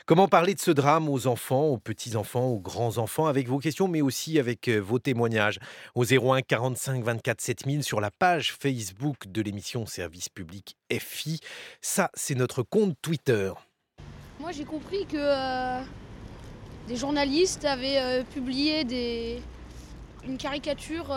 Comment parler de ce drame aux enfants, aux petits-enfants, aux grands-enfants, avec vos questions, mais aussi avec vos témoignages au 01 45 24 7000 sur la page Facebook de l'émission Service Public FI. Ça, c'est notre compte Twitter. Moi, j'ai compris que des journalistes avaient publié une caricature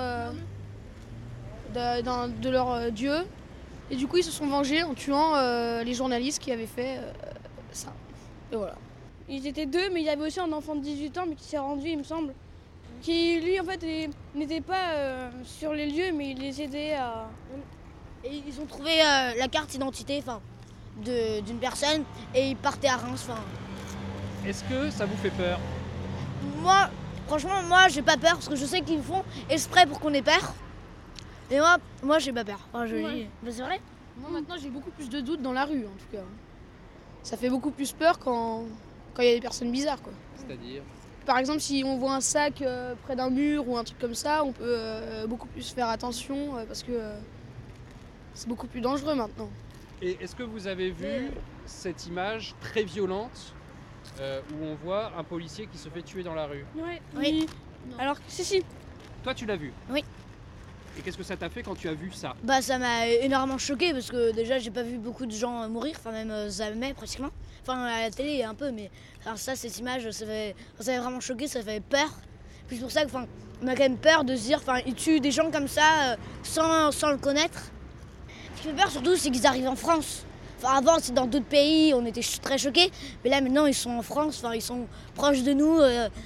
de leur dieu. Et du coup, ils se sont vengés en tuant les journalistes qui avaient fait ça. Et voilà. Ils étaient deux, mais il y avait aussi un enfant de 18 ans, mais qui s'est rendu, il me semble. Qui, lui, en fait, n'était pas sur les lieux, mais il les aidait à... Et ils ont trouvé la carte d'identité d'une personne et ils partaient à Reims. Est-ce que ça vous fait peur ? Moi, franchement, j'ai pas peur parce que je sais qu'ils font exprès pour qu'on ait peur. Et moi j'ai pas peur. Ouais. C'est vrai ? Moi, maintenant, j'ai beaucoup plus de doutes dans la rue, en tout cas. Ça fait beaucoup plus peur quand il y a des personnes bizarres, quoi. C'est-à-dire ? Par exemple, si on voit un sac près d'un mur ou un truc comme ça, on peut beaucoup plus faire attention parce que c'est beaucoup plus dangereux maintenant. Et est-ce que vous avez vu cette image très violente où on voit un policier qui se fait tuer dans la rue ? Ouais. Oui. Alors, si. Toi, tu l'as vu ? Oui. Et qu'est-ce que ça t'a fait quand tu as vu ça ? Ça m'a énormément choquée parce que déjà j'ai pas vu beaucoup de gens mourir, même jamais pratiquement. À la télé un peu, mais cette image, ça fait vraiment choqué, ça fait peur. Puis c'est pour ça qu'on a quand même peur de se dire, ils tuent des gens comme ça sans le connaître. Ce qui fait peur surtout, c'est qu'ils arrivent en France. Avant, c'est dans d'autres pays, on était très choqués. Mais là, maintenant, ils sont en France, ils sont proches de nous.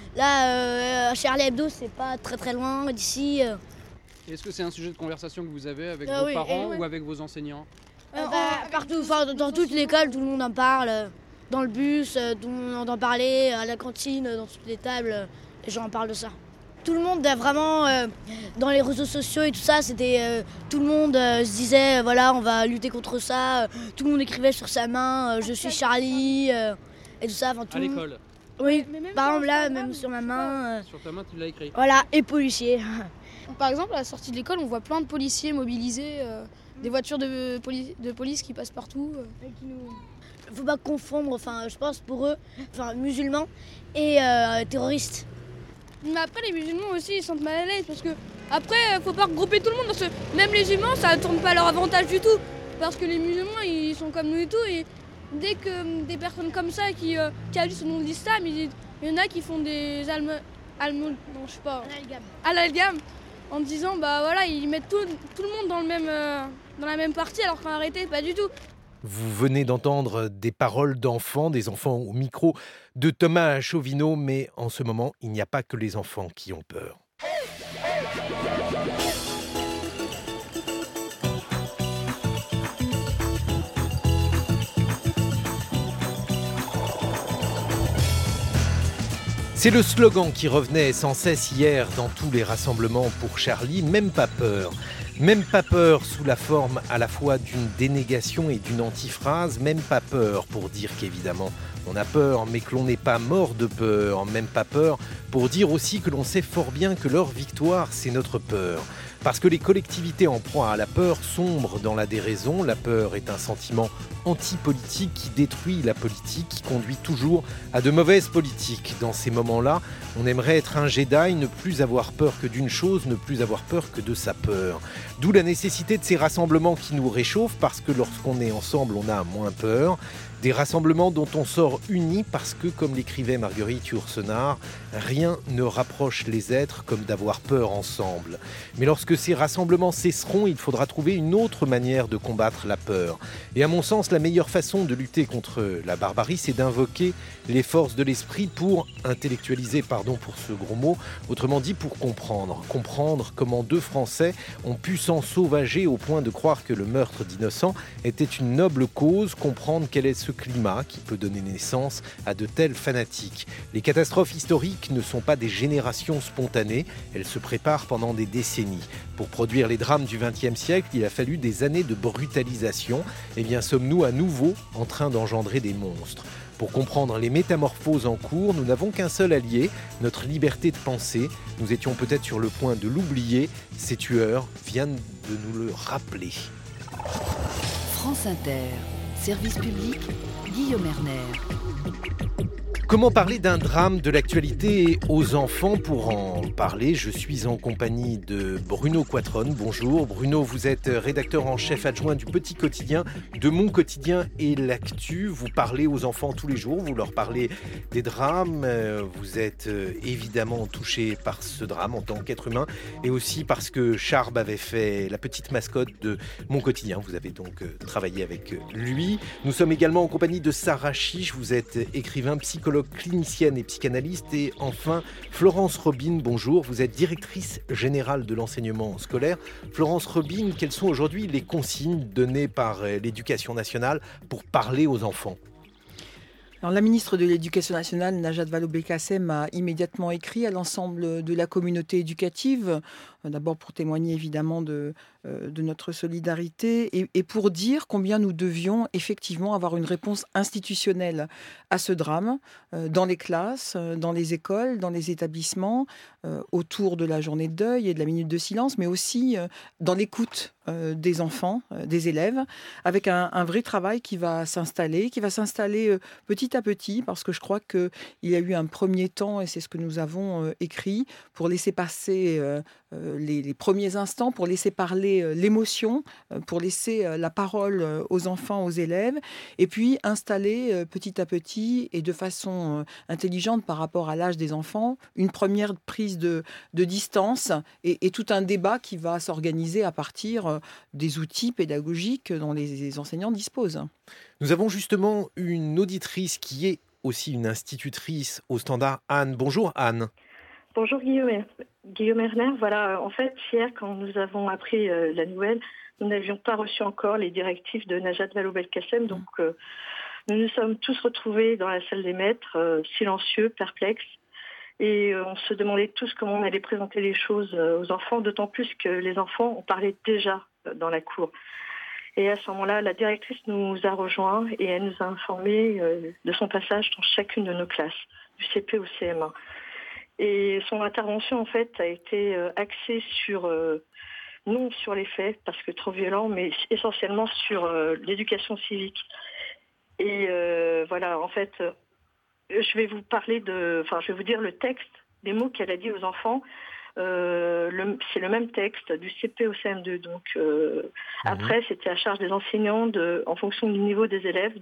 Charlie Hebdo, c'est pas très très loin d'ici. Est-ce que c'est un sujet de conversation que vous avez avec vos Oui, parents oui. ou avec vos enseignants ? Partout, dans toute l'école, tout le monde en parle. Dans le bus, tout le monde en parlait, à la cantine, dans toutes les tables, les gens en parlent de ça. Tout le monde a vraiment, dans les réseaux sociaux et tout ça, c'était tout le monde se disait, on va lutter contre ça. Tout le monde écrivait sur sa main, je suis Charlie, et tout ça. À l'école ? Oui, Mais même par sur exemple là, Instagram, même sur ma main. Sur ta main, tu l'as écrit. Et policier. Par exemple, à la sortie de l'école, on voit plein de policiers mobilisés, des voitures de police qui passent partout. Faut pas confondre, je pense pour eux, musulmans et terroristes. Mais après, les musulmans aussi, ils se sentent mal à l'aise parce que après, faut pas regrouper tout le monde parce que même les humains, ça ne tourne pas à leur avantage du tout. Parce que les musulmans, ils sont comme nous et tout. Et dès que des personnes comme ça qui agissent au nom de l'islam, il y en a qui font des amalgames en disant ils mettent tout le monde dans la même partie alors qu'en réalité, pas du tout. Vous venez d'entendre des paroles d'enfants, des enfants au micro de Thomas Chauvineau, mais en ce moment, il n'y a pas que les enfants qui ont peur. C'est le slogan qui revenait sans cesse hier dans tous les rassemblements pour Charlie, même pas peur. Même pas peur sous la forme à la fois d'une dénégation et d'une antiphrase, même pas peur pour dire qu'évidemment on a peur mais que l'on n'est pas mort de peur, même pas peur pour dire aussi que l'on sait fort bien que leur victoire c'est notre peur. Parce que les collectivités en proie à la peur sombrent dans la déraison, la peur est un sentiment anti-politique qui détruit la politique, qui conduit toujours à de mauvaises politiques. Dans ces moments-là, on aimerait être un Jedi, ne plus avoir peur que d'une chose, ne plus avoir peur que de sa peur. D'où la nécessité de ces rassemblements qui nous réchauffent, parce que lorsqu'on est ensemble, on a moins peur. Des rassemblements dont on sort unis parce que, comme l'écrivait Marguerite Yourcenar, rien ne rapproche les êtres comme d'avoir peur ensemble. Mais lorsque ces rassemblements cesseront, il faudra trouver une autre manière de combattre la peur. Et à mon sens, la meilleure façon de lutter contre la barbarie, c'est d'invoquer les forces de l'esprit pour intellectualiser, pardon pour ce gros mot, autrement dit pour comprendre. Comprendre comment deux Français ont pu s'ensauvager au point de croire que le meurtre d'innocents était une noble cause, comprendre quel est ce climat qui peut donner naissance à de tels fanatiques. Les catastrophes historiques ne sont pas des générations spontanées, elles se préparent pendant des décennies. Pour produire les drames du XXe siècle, il a fallu des années de brutalisation. Eh bien, sommes-nous à nouveau en train d'engendrer des monstres ? Pour comprendre les métamorphoses en cours, nous n'avons qu'un seul allié, notre liberté de penser. Nous étions peut-être sur le point de l'oublier. Ces tueurs viennent de nous le rappeler. France Inter, service public, Guillaume Erner. Comment parler d'un drame de l'actualité aux enfants? Pour en parler, je suis en compagnie de Bruno Quattrone. Bonjour Bruno, vous êtes rédacteur en chef adjoint du Petit Quotidien, de Mon Quotidien et L'Actu. Vous parlez aux enfants tous les jours, vous leur parlez des drames. Vous êtes évidemment touché par ce drame en tant qu'être humain et aussi parce que Charb avait fait la petite mascotte de Mon Quotidien. Vous avez donc travaillé avec lui. Nous sommes également en compagnie de Sarah Chiche. Vous êtes écrivain, psychologue clinicienne et psychanalyste. Et enfin, Florence Robine, bonjour. Vous êtes directrice générale de l'enseignement scolaire. Florence Robine, quelles sont aujourd'hui les consignes données par l'Éducation nationale pour parler aux enfants ? Alors, la ministre de l'Éducation nationale, Najat Vallaud-Belkacem, a immédiatement écrit à l'ensemble de la communauté éducative, d'abord pour témoigner évidemment de notre solidarité et pour dire combien nous devions effectivement avoir une réponse institutionnelle à ce drame, dans les classes, dans les écoles, dans les établissements, autour de la journée de deuil et de la minute de silence, mais aussi dans l'écoute des enfants, des élèves, avec un vrai travail qui va s'installer petit à petit, parce que je crois qu'il y a eu un premier temps, et c'est ce que nous avons écrit, pour laisser passer les premiers instants, pour laisser parler l'émotion, pour laisser la parole aux enfants, aux élèves, et puis installer petit à petit et de façon intelligente par rapport à l'âge des enfants, une première prise de distance et tout un débat qui va s'organiser à partir des outils pédagogiques dont les enseignants disposent. Nous avons justement une auditrice qui est aussi une institutrice au Standard, Anne. Bonjour Anne. Bonjour Guillaume Erner. Voilà, en fait, hier, quand nous avons appris la nouvelle, nous n'avions pas reçu encore les directives de Najat Vallaud-Belkacem. Donc, nous nous sommes tous retrouvés dans la salle des maîtres, silencieux, perplexes. Et on se demandait tous comment on allait présenter les choses aux enfants, d'autant plus que les enfants, on parlait déjà dans la cour. Et à ce moment-là, la directrice nous a rejoints et elle nous a informés de son passage dans chacune de nos classes, du CP au CM1. Et son intervention, en fait, a été axée non sur les faits, parce que trop violent, mais essentiellement sur l'éducation civique. Et voilà, en fait, je vais vous dire le texte, des mots qu'elle a dit aux enfants. C'est le même texte du CP au CM2. Donc après, c'était à charge des enseignants, en fonction du niveau des élèves,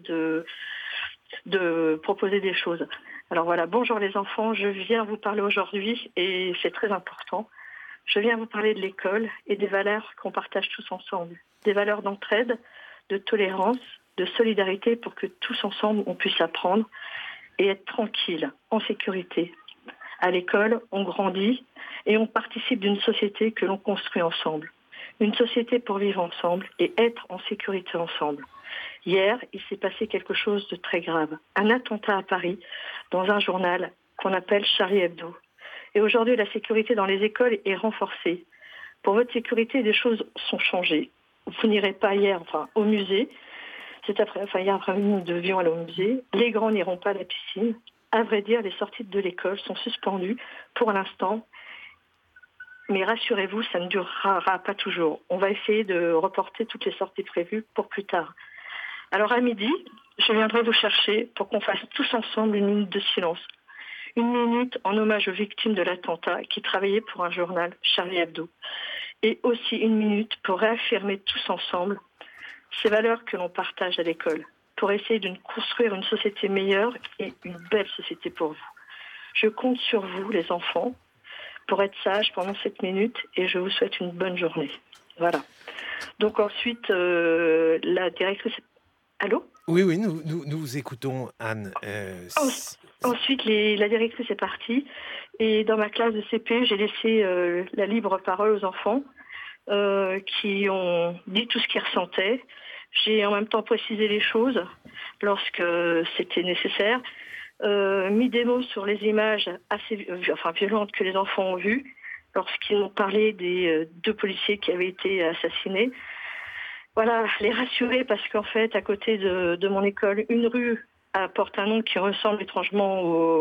de proposer des choses. Alors voilà, bonjour les enfants, je viens vous parler aujourd'hui, et c'est très important. Je viens vous parler de l'école et des valeurs qu'on partage tous ensemble. Des valeurs d'entraide, de tolérance, de solidarité, pour que tous ensemble on puisse apprendre et être tranquille, en sécurité. À l'école, on grandit et on participe d'une société que l'on construit ensemble. Une société pour vivre ensemble et être en sécurité ensemble. Hier, il s'est passé quelque chose de très grave. Un attentat à Paris, dans un journal qu'on appelle Charlie Hebdo. Et aujourd'hui, la sécurité dans les écoles est renforcée. Pour votre sécurité, des choses sont changées. Vous n'irez pas au musée. Hier après-midi, nous devions aller au musée. Les grands n'iront pas à la piscine. À vrai dire, les sorties de l'école sont suspendues pour l'instant. Mais rassurez-vous, ça ne durera pas toujours. On va essayer de reporter toutes les sorties prévues pour plus tard. Alors à midi, je viendrai vous chercher pour qu'on fasse tous ensemble une minute de silence. Une minute en hommage aux victimes de l'attentat qui travaillaient pour un journal, Charlie Hebdo. Et aussi une minute pour réaffirmer tous ensemble ces valeurs que l'on partage à l'école, pour essayer de construire une société meilleure et une belle société pour vous. Je compte sur vous, les enfants, pour être sages pendant cette minute, et je vous souhaite une bonne journée. Voilà. Donc ensuite, la directrice... Allô ? Oui, nous vous écoutons, Anne. Ensuite, la directrice est partie, et dans ma classe de CP, j'ai laissé la libre parole aux enfants qui ont dit tout ce qu'ils ressentaient. J'ai en même temps précisé les choses lorsque c'était nécessaire, mis des mots sur les images assez violentes que les enfants ont vues lorsqu'ils ont parlé des 2 policiers qui avaient été assassinés. Voilà, les rassurer, parce qu'en fait, à côté de mon école, une rue porte un nom qui ressemble étrangement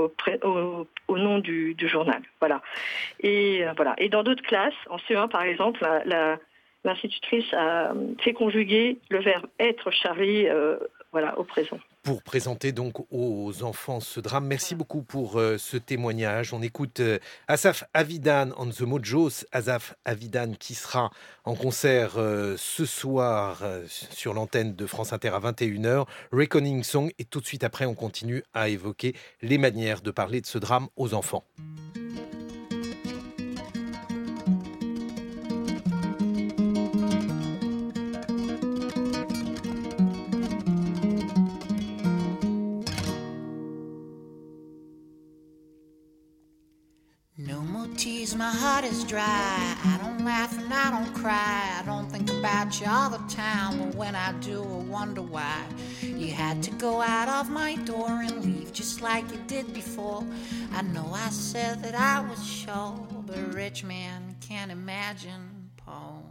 au nom du journal. Voilà. Et voilà. Et dans d'autres classes, en CE1 par exemple, l'institutrice a fait conjuguer le verbe être Charlie au présent. pour présenter donc aux enfants ce drame. Merci beaucoup pour ce témoignage. On écoute Asaf Avidan on the Mojos. Asaf Avidan qui sera en concert ce soir sur l'antenne de France Inter à 21h. Reckoning Song. Et tout de suite après, on continue à évoquer les manières de parler de ce drame aux enfants. No more tears, my heart is dry. I don't laugh and I don't cry. I don't think about you all the time. But when I do, I wonder why you had to go out of my door and leave just like you did before. I know I said that I was sure, but a rich man can't imagine Paul.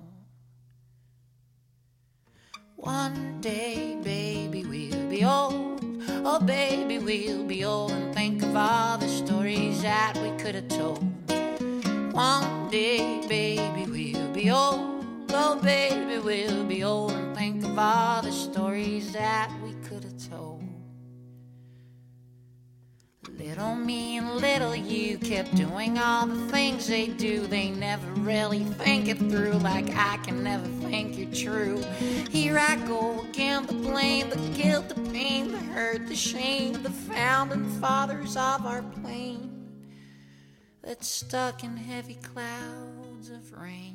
One day, baby, we'll be old. Oh, baby, we'll be old and think of all the stories that we could have told. One day, baby, we'll be old. Oh, baby, we'll be old and think of all the stories that we could have told. Little me and little you kept doing all the things they do. They never really think it through, like I can never think you're true. Here I go again, the blame, the guilt, the pain, the hurt, the shame, the founding fathers of our plane that's stuck in heavy clouds of rain.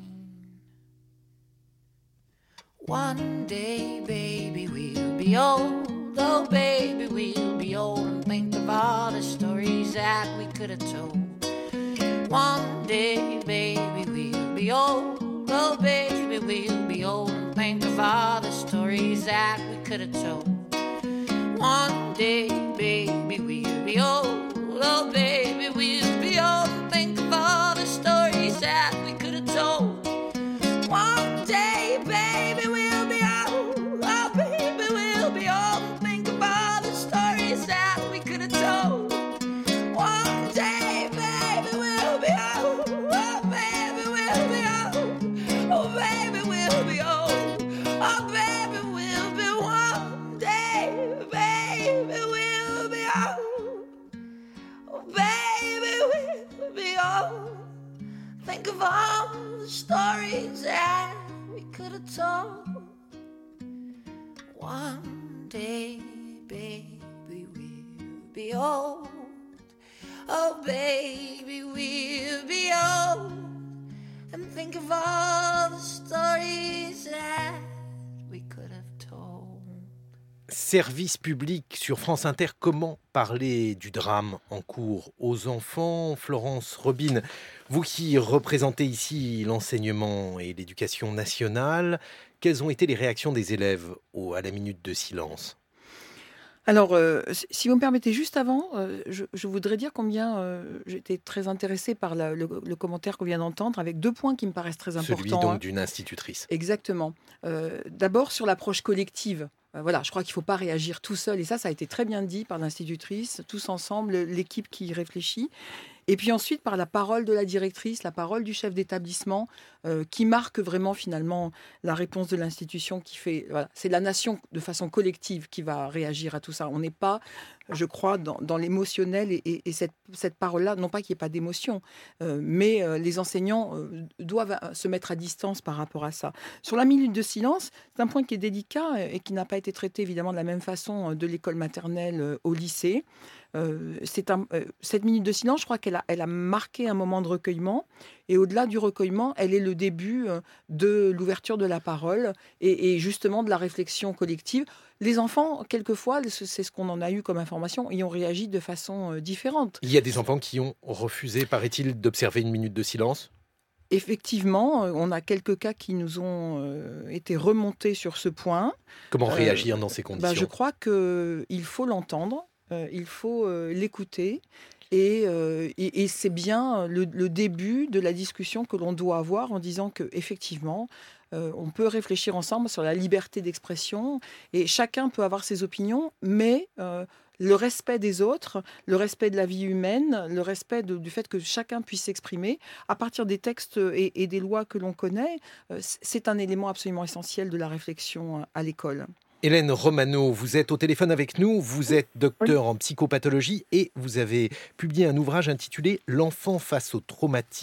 One day, baby, we'll be old. Oh, baby, we'll be old and think of all the stories that we could have told. One day, baby, we'll be old. Oh, baby, we'll be old and think of all the stories that we could have told. One day, baby, we'll be old. Oh, baby, we'll be old and think of all the stories that we could have told. One day, baby, we'll be old. Oh, baby, we'll be old and think of all the stories that we could have told. One day, baby, we'll be old. Oh, baby, we'll be old. Oh, baby, we'll be old. Oh, baby, we'll be one day, baby, we'll be old. Oh, baby, we'll be old. Think of all the stories that we could have told. One day, baby, we'll be old. Oh, baby, we'll be old. And think of all the stories that we could have told. Service public sur France Inter, comment parler du drame en cours aux enfants? Florence Robine, vous qui représentez ici l'enseignement et l'éducation nationale, quelles ont été les réactions des élèves à la minute de silence? Alors, si vous me permettez, juste avant, je voudrais dire combien j'étais très intéressée par le commentaire qu'on vient d'entendre, avec 2 points qui me paraissent très importants. Celui donc d'une institutrice. Exactement. D'abord, sur l'approche collective. Voilà, je crois qu'il ne faut pas réagir tout seul. Et ça a été très bien dit par l'institutrice, tous ensemble, l'équipe qui réfléchit. Et puis ensuite, par la parole de la directrice, la parole du chef d'établissement, qui marque vraiment finalement la réponse de l'institution qui fait... Voilà, c'est la nation de façon collective qui va réagir à tout ça. On n'est pas, je crois, dans l'émotionnel et cette parole-là, non pas qu'il n'y ait pas d'émotion, mais les enseignants doivent se mettre à distance par rapport à ça. Sur la minute de silence, c'est un point qui est délicat et qui n'a pas été traité évidemment de la même façon de l'école maternelle au lycée. Cette minute de silence, je crois qu'elle a marqué un moment de recueillement. Et au-delà du recueillement, elle est le début de l'ouverture de la parole et justement de la réflexion collective. Les enfants, quelquefois, c'est ce qu'on en a eu comme information, y ont réagi de façon différente. Il y a des enfants qui ont refusé, paraît-il, d'observer une minute de silence? Effectivement, on a quelques cas qui nous ont été remontés sur ce point. Comment réagir dans ces conditions? Je crois qu'il faut l'entendre. Il faut l'écouter et c'est bien le début de la discussion que l'on doit avoir en disant qu'effectivement, on peut réfléchir ensemble sur la liberté d'expression et chacun peut avoir ses opinions, mais le respect des autres, le respect de la vie humaine, le respect du fait que chacun puisse s'exprimer à partir des textes et des lois que l'on connaît, c'est un élément absolument essentiel de la réflexion à l'école. Hélène Romano, vous êtes au téléphone avec nous, vous êtes docteur en psychopathologie et vous avez publié un ouvrage intitulé « L'enfant face au traumatisme ».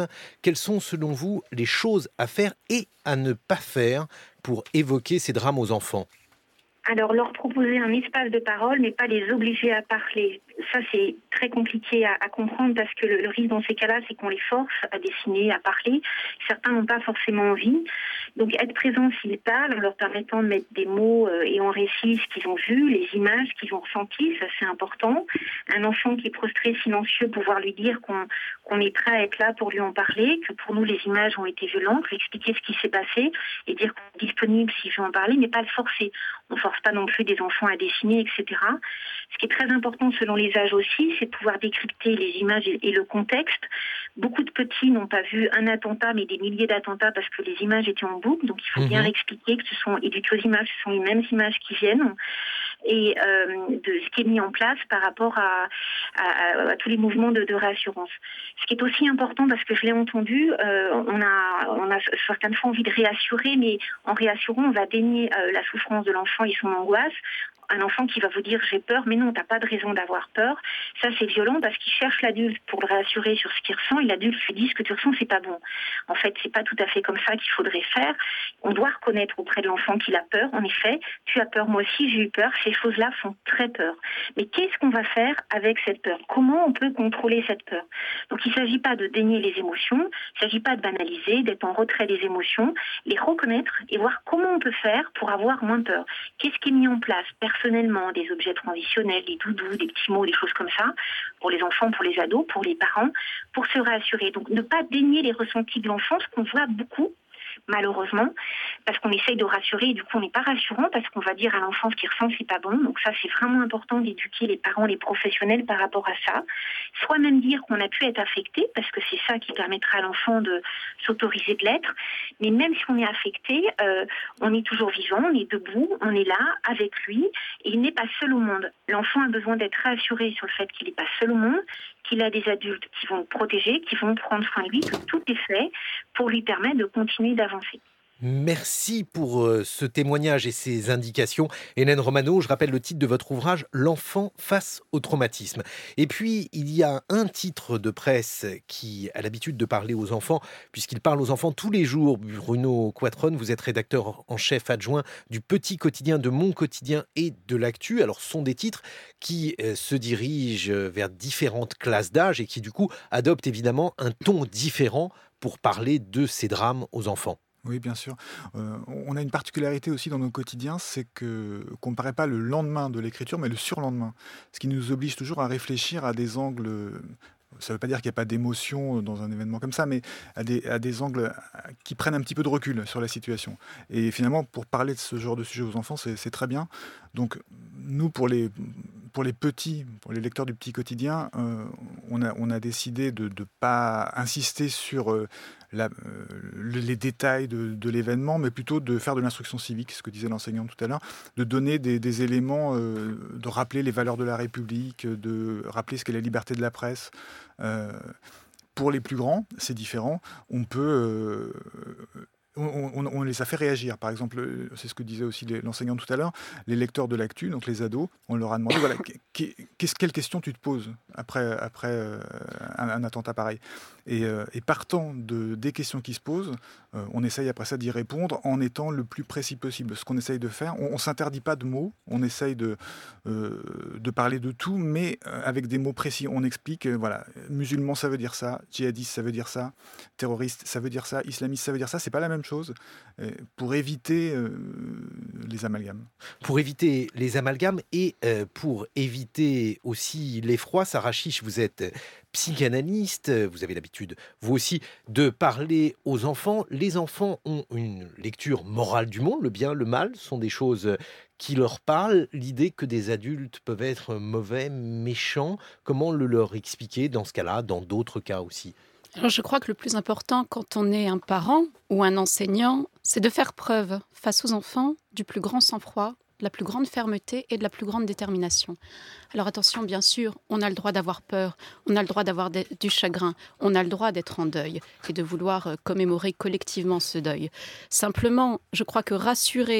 Quelles sont selon vous les choses à faire et à ne pas faire pour évoquer ces drames aux enfants ? Alors, leur proposer un espace de parole, mais pas les obliger à parler. Ça, c'est très compliqué à comprendre parce que le risque dans ces cas-là, c'est qu'on les force à dessiner, à parler. Certains n'ont pas forcément envie. Donc, être présent s'ils parlent, en leur permettant de mettre des mots et en récit ce qu'ils ont vu, les images qu'ils ont ressenties, ça c'est important. Un enfant qui est prostré, silencieux, pouvoir lui dire qu'on est prêt à être là pour lui en parler, que pour nous les images ont été violentes, lui expliquer ce qui s'est passé et dire qu'on est disponible s'il veut en parler, mais pas le forcer. On ne force pas non plus des enfants à dessiner, etc. Ce qui est très important selon les âges aussi, c'est de pouvoir décrypter les images et le contexte. Beaucoup de petits n'ont pas vu un attentat, mais des milliers d'attentats parce que les images étaient en boucle. Donc il faut bien expliquer que ce sont éduqués aux images, ce sont les mêmes images qui viennent et de ce qui est mis en place par rapport à tous les mouvements de réassurance. Ce qui est aussi important, parce que je l'ai entendu, on a certaines fois envie de réassurer, mais en réassurant, on va dénier la souffrance de l'enfant et son angoisse. Un enfant qui va vous dire « j'ai peur », mais non, t'as pas de raison d'avoir peur. Ça, c'est violent parce qu'il cherche l'adulte pour le réassurer sur ce qu'il ressent et l'adulte lui dit « ce que tu ressens, c'est pas bon ». En fait, c'est pas tout à fait comme ça qu'il faudrait faire. On doit reconnaître auprès de l'enfant qu'il a peur. En effet, tu as peur, moi aussi j'ai eu peur. Ces choses-là font très peur. Mais qu'est-ce qu'on va faire avec cette peur ? Comment on peut contrôler cette peur ? Donc, il ne s'agit pas de dénier les émotions, il ne s'agit pas de banaliser, d'être en retrait des émotions, les reconnaître et voir comment on peut faire pour avoir moins peur. Qu'est-ce qui est mis en place personnellement, des objets transitionnels, des doudous, des petits mots, des choses comme ça, pour les enfants, pour les ados, pour les parents, pour se rassurer. Donc ne pas dénier les ressentis de l'enfant, ce qu'on voit beaucoup, malheureusement, parce qu'on essaye de rassurer et du coup on n'est pas rassurant parce qu'on va dire à l'enfant ce qu'il ressent c'est pas bon. Donc ça c'est vraiment important d'éduquer les parents, les professionnels par rapport à ça. Soit même dire qu'on a pu être affecté parce que c'est ça qui permettra à l'enfant de s'autoriser de l'être. Mais même si on est affecté, on est toujours vivant, on est debout, on est là avec lui et il n'est pas seul au monde. L'enfant a besoin d'être rassuré sur le fait qu'il n'est pas seul au monde, qu'il a des adultes qui vont le protéger, qui vont prendre soin de lui, que tout est fait pour lui permettre de continuer d'avancer. Merci pour ce témoignage et ces indications. Hélène Romano, je rappelle le titre de votre ouvrage « L'enfant face au traumatisme ». Et puis, il y a un titre de presse qui a l'habitude de parler aux enfants, puisqu'il parle aux enfants tous les jours. Bruno Quatron, vous êtes rédacteur en chef adjoint du Petit Quotidien, de Mon Quotidien et de l'Actu. Alors, ce sont des titres qui se dirigent vers différentes classes d'âge et qui, du coup, adoptent évidemment un ton différent pour parler de ces drames aux enfants. Oui, bien sûr. On a une particularité aussi dans nos quotidiens, c'est qu'on ne paraît pas le lendemain de l'écriture, mais le surlendemain. Ce qui nous oblige toujours à réfléchir à des angles. Ça ne veut pas dire qu'il n'y a pas d'émotion dans un événement comme ça, mais à des angles qui prennent un petit peu de recul sur la situation. Et finalement, pour parler de ce genre de sujet aux enfants, c'est très bien. Donc, nous, pour les petits, pour les lecteurs du Petit Quotidien, on a décidé de ne pas insister sur les détails de l'événement, mais plutôt de faire de l'instruction civique, ce que disait l'enseignant tout à l'heure, de donner des éléments, de rappeler les valeurs de la République, de rappeler ce qu'est la liberté de la presse. Pour les plus grands, c'est différent. On peut... On les a fait réagir. Par exemple, c'est ce que disait aussi l'enseignant tout à l'heure, les lecteurs de l'Actu, donc les ados, on leur a demandé voilà, quelle question tu te poses après un attentat pareil. Et partant des questions qui se posent, on essaye après ça d'y répondre en étant le plus précis possible. Ce qu'on essaye de faire, on ne s'interdit pas de mots, on essaye de parler de tout, mais avec des mots précis. On explique, voilà, musulman ça veut dire ça, djihadiste ça veut dire ça, terroriste ça veut dire ça, islamiste ça veut dire ça, c'est pas la même chose, pour éviter les amalgames. Pour éviter les amalgames et pour éviter aussi l'effroi, Sarah Chiche, vous êtes psychanalyste, vous avez l'habitude, vous aussi, de parler aux enfants. Les enfants ont une lecture morale du monde, le bien, le mal, sont des choses qui leur parlent. L'idée que des adultes peuvent être mauvais, méchants, comment le leur expliquer dans ce cas-là, dans d'autres cas aussi ? Alors je crois que le plus important quand on est un parent ou un enseignant, c'est de faire preuve face aux enfants du plus grand sang-froid, de la plus grande fermeté et de la plus grande détermination. Alors attention, bien sûr, on a le droit d'avoir peur, on a le droit d'avoir du chagrin, on a le droit d'être en deuil et de vouloir commémorer collectivement ce deuil. Simplement, je crois que rassurer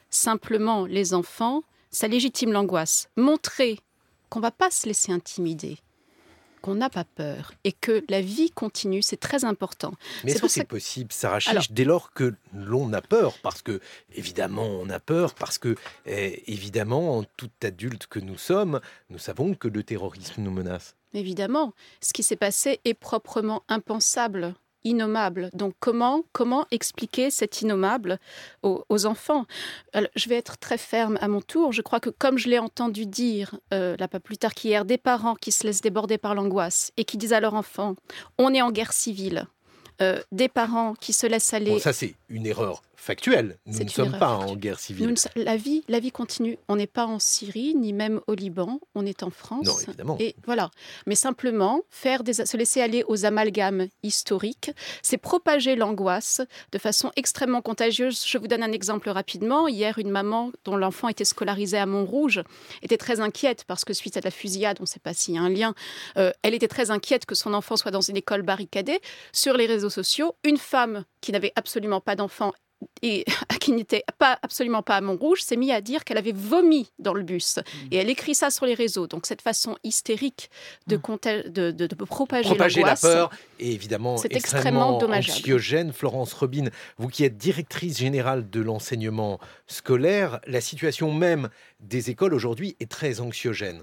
simplement les enfants, ça légitime l'angoisse. Montrer qu'on ne va pas se laisser intimider, qu'on n'a pas peur et que la vie continue, c'est très important. Mais est-ce que c'est possible, Sarah Chiche, dès lors que l'on a peur, parce que, évidemment, on a peur, parce que, évidemment, en tout adulte que nous sommes, nous savons que le terrorisme nous menace. Évidemment, ce qui s'est passé est proprement impensable, innommable. Donc comment expliquer cet innommable aux enfants? Alors, je vais être très ferme à mon tour. Je crois que comme je l'ai entendu dire, là pas plus tard qu'hier, des parents qui se laissent déborder par l'angoisse et qui disent à leur enfant « on est en guerre civile », des parents qui se laissent aller... Bon, ça c'est une erreur factuelle. Nous ne sommes pas en guerre civile. La vie continue. On n'est pas en Syrie, ni même au Liban. On est en France. Non, évidemment. Et voilà. Mais simplement, se laisser aller aux amalgames historiques, c'est propager l'angoisse de façon extrêmement contagieuse. Je vous donne un exemple rapidement. Hier, une maman dont l'enfant était scolarisé à Montrouge était très inquiète parce que suite à la fusillade, on ne sait pas s'il y a un lien, elle était très inquiète que son enfant soit dans une école barricadée. Sur les réseaux sociaux, une femme qui n'avait absolument pas d'enfant et qui n'était absolument pas à Montrouge, s'est mise à dire qu'elle avait vomi dans le bus. Et elle écrit ça sur les réseaux. Donc cette façon hystérique de propager la peur est évidemment c'est extrêmement dommageable. Anxiogène. Florence Robin, vous qui êtes directrice générale de l'enseignement scolaire, la situation même des écoles aujourd'hui est très anxiogène.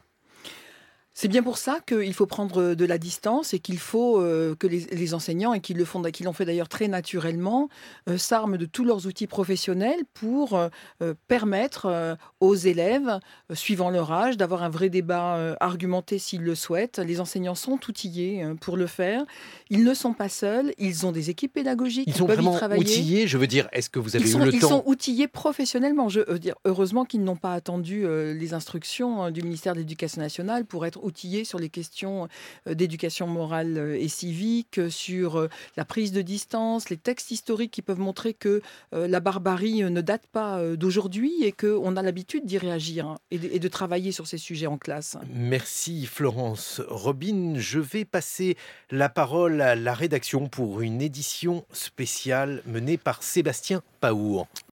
C'est bien pour ça qu'il faut prendre de la distance et qu'il faut que les enseignants, et qui l'ont fait d'ailleurs très naturellement, s'arment de tous leurs outils professionnels pour permettre aux élèves, suivant leur âge, d'avoir un vrai débat argumenté s'ils le souhaitent. Les enseignants sont outillés pour le faire. Ils ne sont pas seuls, ils ont des équipes pédagogiques. Ils sont peuvent y vraiment travailler. outillés, je veux dire, est-ce que vous avez eu le temps? Ils sont outillés professionnellement. Je veux dire, heureusement qu'ils n'ont pas attendu les instructions du ministère de l'Éducation nationale pour être outillés sur les questions d'éducation morale et civique, sur la prise de distance, les textes historiques qui peuvent montrer que la barbarie ne date pas d'aujourd'hui et qu'on a l'habitude d'y réagir et de travailler sur ces sujets en classe. Merci Florence Robin. Je vais passer la parole à la rédaction pour une édition spéciale menée par Sébastien Paour.